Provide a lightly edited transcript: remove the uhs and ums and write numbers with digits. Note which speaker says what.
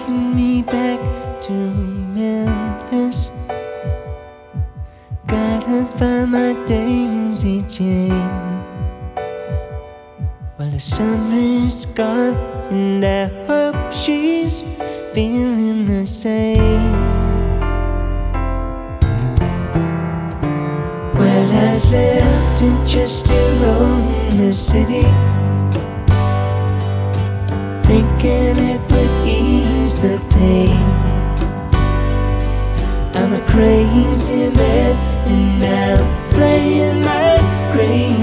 Speaker 1: taking me back to Memphis. Gotta find my daisy chain. Well, the summer's gone and I hope she's feeling the same. Well, I left and just to roam the city, thinking it would ease the pain. I'm a crazy man and I'm playing my grave.